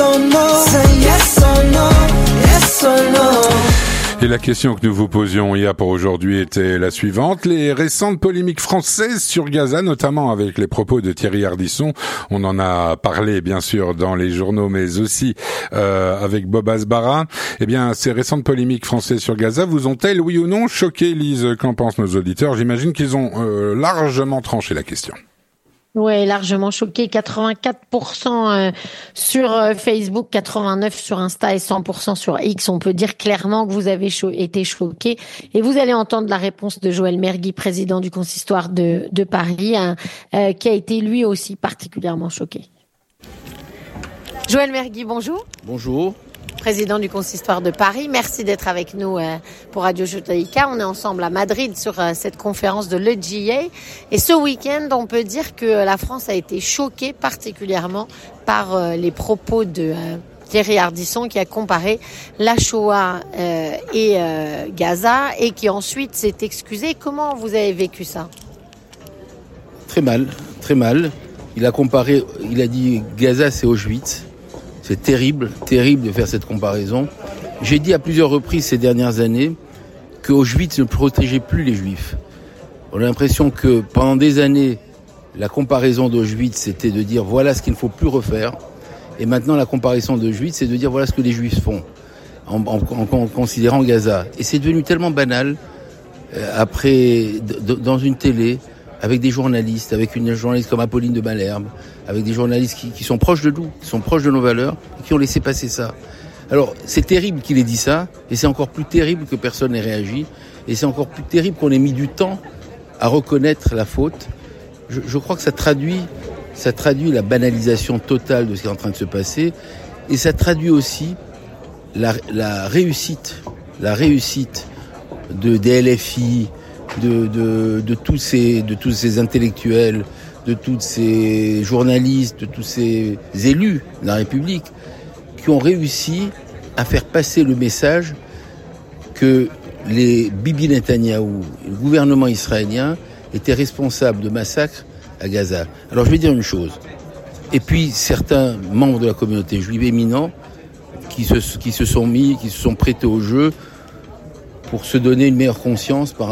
or no. Say yes or no, yes or no. Et la question que nous vous posions hier pour aujourd'hui était la suivante. Les récentes polémiques françaises sur Gaza, notamment avec les propos de Thierry Ardisson, on en a parlé bien sûr dans les journaux, mais aussi avec Bob Asbara. Eh bien, ces récentes polémiques françaises sur Gaza vous ont-elles, oui ou non, choqué, Lise? Qu'en pensent nos auditeurs? J'imagine qu'ils ont largement tranché la question. Ouais, largement choqué. 84% sur Facebook, 89% sur Insta et 100% sur X. On peut dire clairement que vous avez été choqué. Et vous allez entendre la réponse de Joël Mergui, président du consistoire de Paris, qui a été lui aussi particulièrement choqué. Joël Mergui, bonjour. Bonjour. Président du consistoire de Paris, merci d'être avec nous pour Radio Judaïka. On est ensemble à Madrid sur cette conférence de l'EGA. Et ce week-end, on peut dire que la France a été choquée particulièrement par les propos de Thierry Ardisson, qui a comparé la Shoah et Gaza et qui ensuite s'est excusé. Comment vous avez vécu ça? Très mal, très mal. Il a dit Gaza c'est Auschwitz. C'est terrible de faire cette comparaison. J'ai dit à plusieurs reprises ces dernières années que Auschwitz ne protégeait plus les Juifs. On a l'impression que pendant des années, la comparaison d'Auschwitz, c'était de dire voilà ce qu'il ne faut plus refaire. Et maintenant, la comparaison d'Auschwitz, c'est de dire voilà ce que les Juifs font en considérant Gaza. Et c'est devenu tellement banal dans une télé, avec des journalistes, avec une journaliste comme Apolline de Malherbe, avec des journalistes qui sont proches de nous, qui sont proches de nos valeurs, et qui ont laissé passer ça. Alors, c'est terrible qu'il ait dit ça, et c'est encore plus terrible que personne n'ait réagi, et c'est encore plus terrible qu'on ait mis du temps à reconnaître la faute. Je crois que ça traduit la banalisation totale de ce qui est en train de se passer, et ça traduit aussi la réussite des LFI, de tous ces intellectuels, de tous ces journalistes, de tous ces élus de la République qui ont réussi à faire passer le message que les Bibi Netanyahou, le gouvernement israélien, étaient responsables de massacres à Gaza. Alors je vais dire une chose. Et puis certains membres de la communauté juive éminents qui se sont prêtés au jeu pour se donner une meilleure conscience par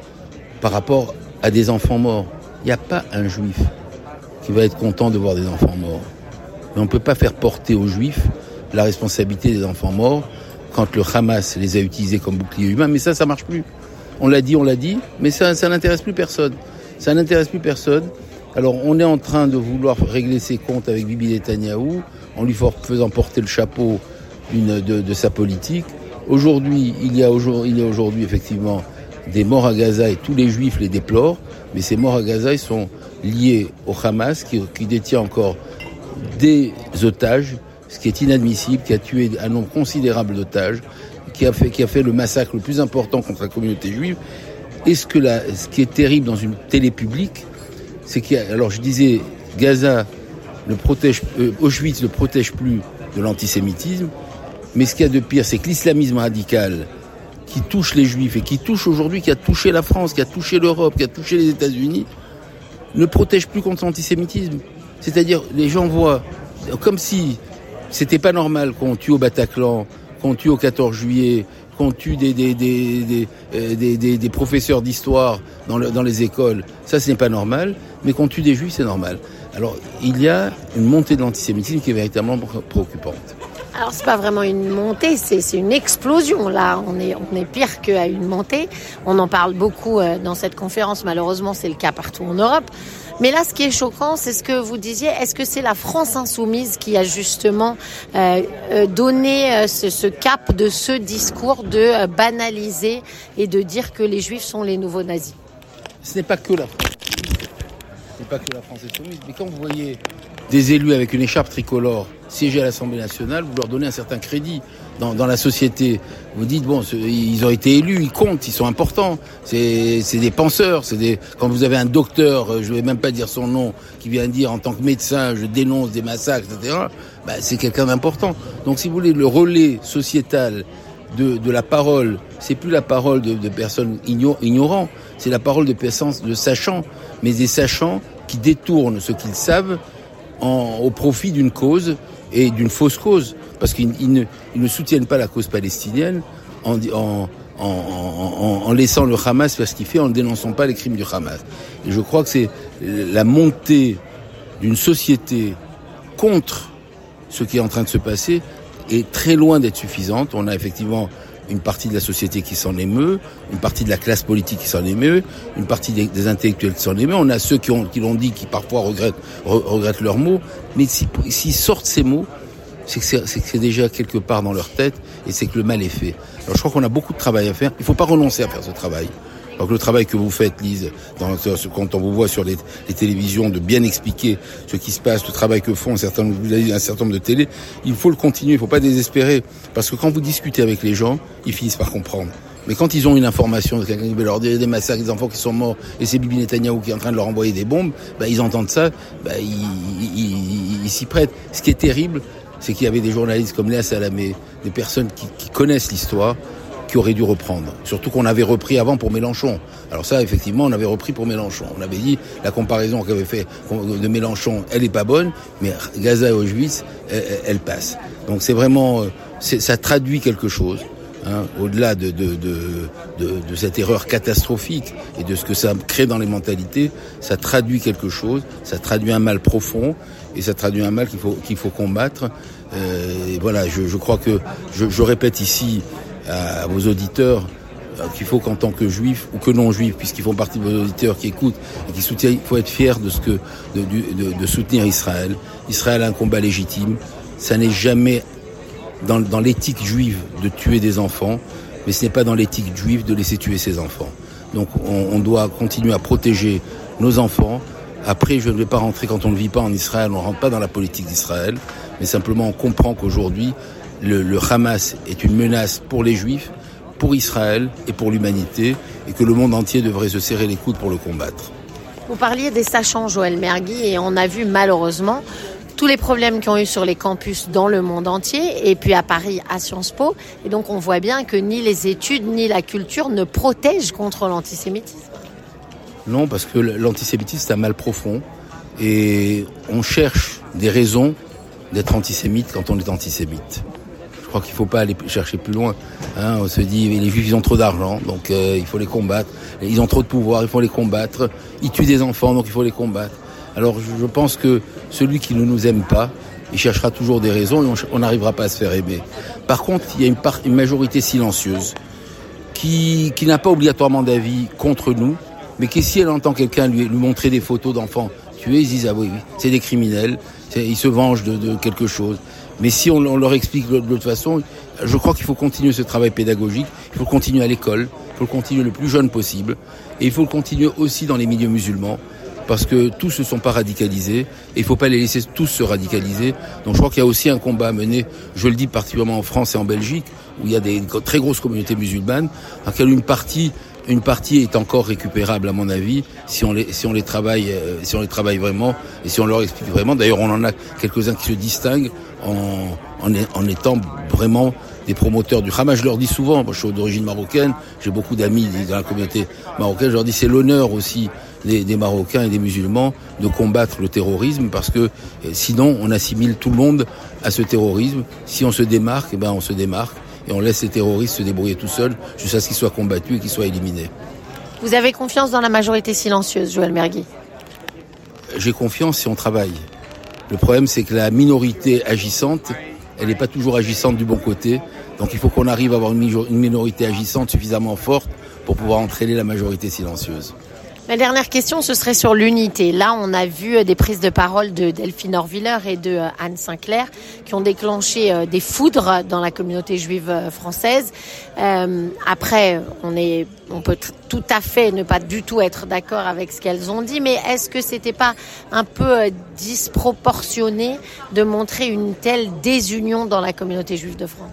rapport à des enfants morts. Il n'y a pas un juif qui va être content de voir des enfants morts. Mais on ne peut pas faire porter aux juifs la responsabilité des enfants morts quand le Hamas les a utilisés comme bouclier humain. Mais ça marche plus. On l'a dit, mais ça n'intéresse plus personne. Ça n'intéresse plus personne. Alors on est en train de vouloir régler ses comptes avec Bibi Netanyahou, en lui faisant porter le chapeau de sa politique. Aujourd'hui, il y a aujourd'hui effectivement des morts à Gaza et tous les juifs les déplorent, mais ces morts à Gaza ils sont liés au Hamas qui détient encore des otages, ce qui est inadmissible, qui a tué un nombre considérable d'otages, qui a fait le massacre le plus important contre la communauté juive. Et ce qui est terrible dans une télé publique, c'est alors je disais, Gaza Auschwitz ne protège plus de l'antisémitisme, mais ce qu'il y a de pire, c'est que l'islamisme radical qui touche les Juifs et qui a touché la France, qui a touché l'Europe, qui a touché les États-Unis, ne protège plus contre l'antisémitisme. C'est-à-dire, les gens voient comme si c'était pas normal qu'on tue au Bataclan, qu'on tue au 14 juillet, qu'on tue des professeurs d'histoire dans les écoles. Ça, ce n'est pas normal, mais qu'on tue des Juifs, c'est normal. Alors, il y a une montée de l'antisémitisme qui est véritablement préoccupante. Alors c'est pas vraiment une montée, c'est une explosion. Là, on est pire qu'à une montée. On en parle beaucoup dans cette conférence. Malheureusement, c'est le cas partout en Europe. Mais là, ce qui est choquant, c'est ce que vous disiez. Est-ce que c'est la France insoumise qui a justement donné ce cap de ce discours de banaliser et de dire que les Juifs sont les nouveaux nazis? Ce n'est pas que la France. Ce n'est pas que la France insoumise. Mais quand vous voyez des élus avec une écharpe tricolore siéger à l'Assemblée nationale, vous leur donnez un certain crédit dans la société. Vous dites, bon, ils ont été élus, ils comptent, ils sont importants. C'est des penseurs. Quand vous avez un docteur, je vais même pas dire son nom, qui vient dire en tant que médecin, je dénonce des massacres, etc., c'est quelqu'un d'important. Donc, si vous voulez, le relais sociétal de la parole, c'est plus la parole de personnes ignorants, c'est la parole de personnes de sachants, mais des sachants qui détournent ce qu'ils savent au profit d'une cause et d'une fausse cause, parce qu'ils ne soutiennent pas la cause palestinienne en laissant le Hamas faire ce qu'il fait, en ne dénonçant pas les crimes du Hamas. Et je crois que c'est la montée d'une société contre ce qui est en train de se passer est très loin d'être suffisante. On a effectivement une partie de la société qui s'en émeut, une partie de la classe politique qui s'en émeut, une partie des intellectuels qui s'en émeut. On a ceux qui l'ont dit, qui parfois regrettent leurs mots. Mais s'ils sortent ces mots, c'est que c'est déjà quelque part dans leur tête, et c'est que le mal est fait. Alors je crois qu'on a beaucoup de travail à faire. Il ne faut pas renoncer à faire ce travail. Donc le travail que vous faites, Lise, quand on vous voit sur les télévisions, de bien expliquer ce qui se passe, le travail que font un certain nombre de télés, il faut le continuer, il ne faut pas désespérer. Parce que quand vous discutez avec les gens, ils finissent par comprendre. Mais quand ils ont une information de quelqu'un qui veut leur dire des massacres, des enfants qui sont morts, et c'est Bibi Netanyahou qui est en train de leur envoyer des bombes, ils entendent ça, ils s'y prêtent. Ce qui est terrible, c'est qu'il y avait des journalistes comme Léa Salamé, des personnes qui connaissent l'histoire, qui auraient dû reprendre. Surtout qu'on avait repris avant pour Mélenchon. Alors ça, effectivement, on avait repris pour Mélenchon. On avait dit, la comparaison qu'avait fait de Mélenchon, elle est pas bonne, mais Gaza et Auschwitz, elle passe. Donc c'est vraiment, ça traduit quelque chose. Au-delà de cette erreur catastrophique et de ce que ça crée dans les mentalités, ça traduit quelque chose, ça traduit un mal profond, et ça traduit un mal qu'il faut combattre. Et voilà, je crois que je répète ici à vos auditeurs qu'il faut qu'en tant que juifs ou que non juifs, puisqu'ils font partie de vos auditeurs qui écoutent et qui soutiennent, il faut être fier de soutenir Israël. Israël a un combat légitime. Ça n'est jamais dans l'éthique juive de tuer des enfants, mais ce n'est pas dans l'éthique juive de laisser tuer ses enfants. Donc on doit continuer à protéger nos enfants. Après, je ne vais pas rentrer, quand on ne vit pas en Israël, on ne rentre pas dans la politique d'Israël, mais simplement on comprend qu'aujourd'hui, le Hamas est une menace pour les Juifs, pour Israël et pour l'humanité, et que le monde entier devrait se serrer les coudes pour le combattre. Vous parliez des sachants, Joël Mergui, et on a vu malheureusement tous les problèmes qu'il y a eu sur les campus dans le monde entier, et puis à Paris, à Sciences Po. Et donc on voit bien que ni les études ni la culture ne protègent contre l'antisémitisme. Non, parce que l'antisémitisme, c'est un mal profond, et on cherche des raisons d'être antisémite quand on est antisémite. Je crois qu'il ne faut pas aller chercher plus loin. On se dit, les Juifs, ils ont trop d'argent, donc il faut les combattre. Ils ont trop de pouvoir, il faut les combattre. Ils tuent des enfants, donc il faut les combattre. Alors je pense que celui qui ne nous aime pas, il cherchera toujours des raisons et on n'arrivera pas à se faire aimer. Par contre, il y a une majorité silencieuse qui n'a pas obligatoirement d'avis contre nous, mais qui, si elle entend quelqu'un lui montrer des photos d'enfants tués, ils disent « Ah oui, c'est des criminels, ils se vengent de quelque chose ». Mais si on leur explique de l'autre façon, je crois qu'il faut continuer ce travail pédagogique, il faut le continuer à l'école, il faut le continuer le plus jeune possible, et il faut le continuer aussi dans les milieux musulmans, parce que tous ne sont pas radicalisés, et il ne faut pas les laisser tous se radicaliser. Donc je crois qu'il y a aussi un combat à mener, je le dis particulièrement en France et en Belgique, où il y a des très grosses communautés musulmanes, dans lesquelles une partie est encore récupérable à mon avis si on les travaille vraiment et si on leur explique vraiment. D'ailleurs, on en a quelques-uns qui se distinguent en étant vraiment des promoteurs du Hamas. Je leur dis souvent, moi je suis d'origine marocaine, j'ai beaucoup d'amis dans la communauté marocaine, je leur dis c'est l'honneur aussi des Marocains et des musulmans de combattre le terrorisme, parce que sinon on assimile tout le monde à ce terrorisme. Si on se démarque, on se démarque. Et on laisse les terroristes se débrouiller tout seuls jusqu'à ce qu'ils soient combattus et qu'ils soient éliminés. Vous avez confiance dans la majorité silencieuse, Joël Mergui ? J'ai confiance si on travaille. Le problème, c'est que la minorité agissante, elle n'est pas toujours agissante du bon côté. Donc il faut qu'on arrive à avoir une minorité agissante suffisamment forte pour pouvoir entraîner la majorité silencieuse. Ma dernière question, ce serait sur l'unité. Là, on a vu des prises de parole de Delphine Orwiller et de Anne Sinclair qui ont déclenché des foudres dans la communauté juive française. Après, on peut tout à fait ne pas du tout être d'accord avec ce qu'elles ont dit, mais est-ce que c'était pas un peu disproportionné de montrer une telle désunion dans la communauté juive de France ?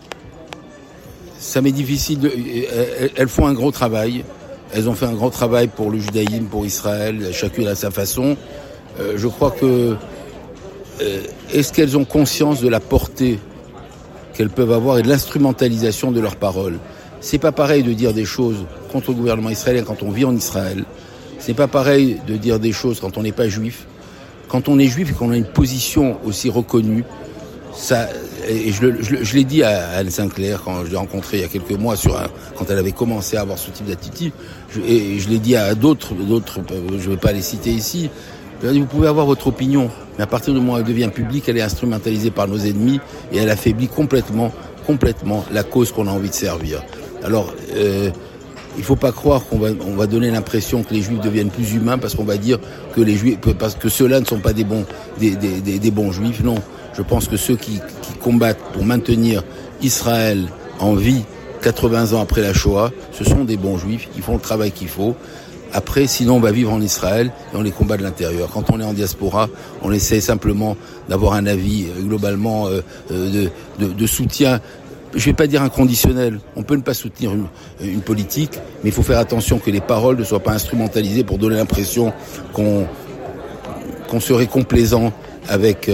Ça m'est difficile. Elles font un gros travail. Elles ont fait un grand travail pour le judaïsme, pour Israël, chacune à sa façon. Je crois que... est-ce qu'elles ont conscience de la portée qu'elles peuvent avoir et de l'instrumentalisation de leurs paroles ? C'est pas pareil de dire des choses contre le gouvernement israélien quand on vit en Israël. C'est pas pareil de dire des choses quand on n'est pas juif. Quand on est juif et qu'on a une position aussi reconnue, ça, et je l'ai dit à Anne Sinclair quand je l'ai rencontrée il y a quelques mois quand elle avait commencé à avoir ce type d'attitude, et je l'ai dit à d'autres, je vais pas les citer ici. Vous pouvez avoir votre opinion, mais à partir du moment où elle devient publique, elle est instrumentalisée par nos ennemis et elle affaiblit complètement la cause qu'on a envie de servir. Alors, il faut pas croire qu'on va donner l'impression que les Juifs deviennent plus humains parce qu'on va dire que les Juifs, parce que ceux-là ne sont pas des bons Juifs. Non, je pense que ceux qui combattent pour maintenir Israël en vie 80 ans après la Shoah, ce sont des bons Juifs. Ils font le travail qu'il faut. Après, sinon, on va vivre en Israël et on les combat de l'intérieur. Quand on est en diaspora, on essaie simplement d'avoir un avis globalement de soutien. Je vais pas dire inconditionnel. On peut ne pas soutenir une politique, mais il faut faire attention que les paroles ne soient pas instrumentalisées pour donner l'impression qu'on serait complaisant avec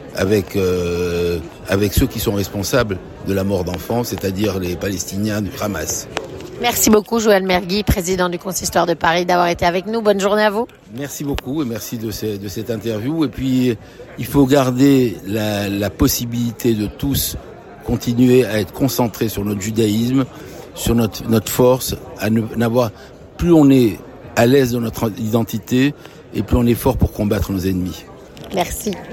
ceux qui sont responsables de la mort d'enfants, c'est-à-dire les Palestiniens du Hamas. Merci beaucoup, Joël Mergui, président du Consistoire de Paris, d'avoir été avec nous. Bonne journée à vous. Merci beaucoup et merci de cette interview. Et puis, il faut garder la possibilité de tous continuer à être concentrés sur notre judaïsme, sur notre force, plus on est à l'aise dans notre identité et plus on est fort pour combattre nos ennemis. Merci.